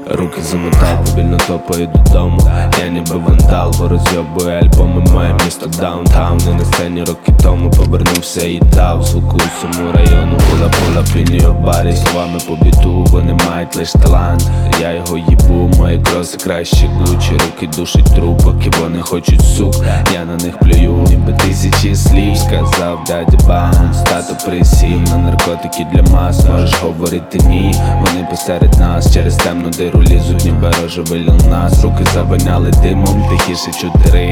Руки замотав, вільно топаю додому. Я ніби вандал, бо розйобую альбоми, моє місто даунтаун. І на сцені роки тому повернувся і дав звуку усьому району. Була піні обарі, словами по біту, вони мають лиш талант. Я його їбу, мої кроси краще гучі. Руки душить труп, поки вони хочуть сук. Я на них плюю, ніби тисячі слів. Сказав дядя Баунс, тато присів на наркотики для мас. Можеш говорити ні, вони посеред нас. Через темну диру лізуть, ніби рожевий нас. Руки завиняли димом, тихіше чотири.